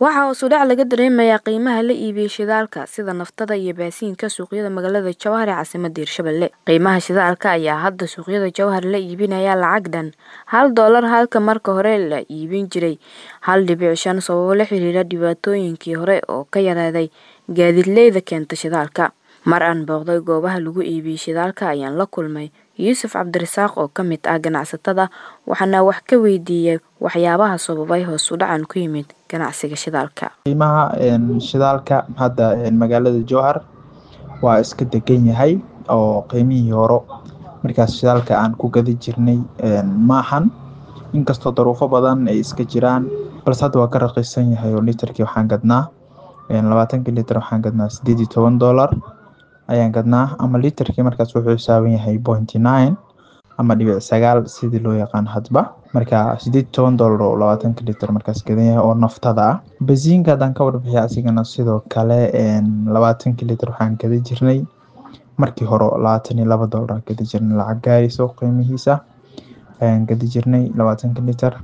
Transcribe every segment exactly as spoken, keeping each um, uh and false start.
Waxa uu sudhac laga dareemayaa qiimaha la iibiyo shidaalka sida naftada iyo baasiinka suuqyada magaalada Jowhar ee caasimadda Hirshabelle. Qiimaha shidaalka ayaa hadda suuqyada Jowhar la iibinayaa lacag dhan hal doolar halka marka hore la iibin jiray hal dhibic shan sababo la xiriira dhibaatooyinkii hore oo ka yaraaday gaadiidleyda keenta shidaalka. Mar aan booqday goobaha lagu iibiyo shidaalka ayaan la kulmay Yuusuf Cabdirasaaq oo ka mid ah ganacsatada waxaana wax ka weydiiyay waxyaabaha sababay hoos u dhacan ku yimid ganacsiga shidaalka. Qiimaha shidaalka hadda magaalada Jowhar waa iska degan yahay oo qiimihii hore markaas shidaalka aan ku gadi jirnay maahan inkastoo daruufo badan ay iska jiraan balse hadda waa ka raqiisan yahay oo litirkii waxaan gadnaa labaatan litir waxaan gadnaa sideed iyo toban doolar ayaan gadnaa ama litirkii markaas wuxuu xisaaban yahay point nine ama dhibic sagaal sidii loo yaqaan hadba marka sideed iyo toban doolar oo labaatan litir markaas gadan yahay oo naftada ah. Baasiinka hadaan ka warbixiyo asigana sidoo kale labaatan litir waxaan gadi jirnay markii hore labaatan iyo laba doolar gadi jirnay lacag gaarayso qiimihiisa ayaan gadi jirnay labaatan litir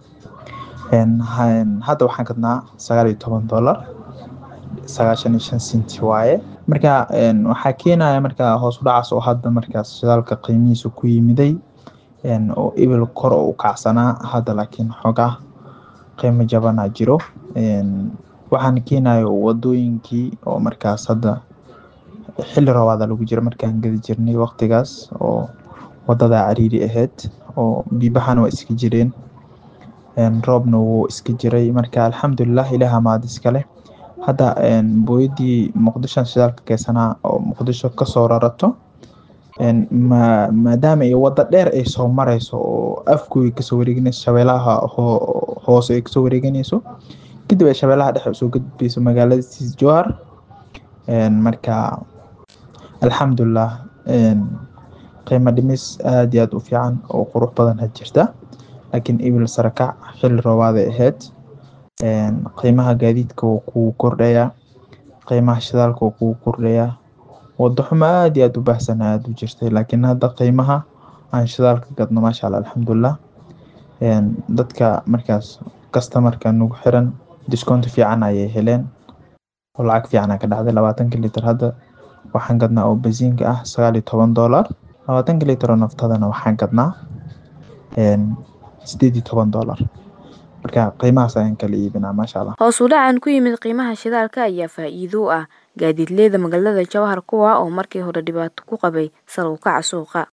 hadda waxaan gadnaa sagaal iyo toban doolar sagaashan iyo shan senti waaye marka waxaa keenaya marka hoos u dhacaas oo hadda markaas shidaalka qiimihiisa ku yimiday oo ibil kor u kacsanaa hadda laakiin xogaa qiimo jabana jiro waxaan keenayo wadooyinkii oo markaas hadda xilli roobaad lagu jiro markaan gadi jirnay waqtigaas oo wadada cariiri ahayd oo biibahana waa iska jireen roobna wuu iska jiray marka alxamdulillah ilaaha maad iska leh hadda booyadii muqdisho shidaalka keensanaa oo muqdisho ka soo rarato maadaama ay wada dheer ay soo marayso oo afkooda kasoo wareeganayso shabeelaha hoose ay kasoo wareeganayso kadib ay shabeelaha dhexe soo gudbayso magaalada Jowhar marka alxamdulillah qiimo dhimis aad iyo aad u fiican oo qurux badan jirta laakiin ibil sarakac xilli roobaad ay ahayd qiimaha gaadiidka wuu ku kordhaya qiimaha shidaalka wuu ku kordhaya wado xumo aad iyo aad u baahsan aad u jirtay laakiin hadda qiimaha aan shidaalka gadno maasha Allah alxamdulillah dadka markaas customer-ka nagu xiran discount fiican ayay heleen oo lacag fiican ka dhacday labaatan litir hadda waxaan gadnaa oo baasiinka ah sagaal iyo toban doolar labaatan litir oo naftadana waxaan gadnaa sideed iyo toban doolar marka qiimahaas ayaan kala iibinaa maasha Allah. Hoos u dhacan ku yimid qiimaha shidaalka ayaa faa'iido u ah gaadiidleyda magaalada Jowhar kuwa oo markii hore dhibaato ku qabay sare u kaca suuqa.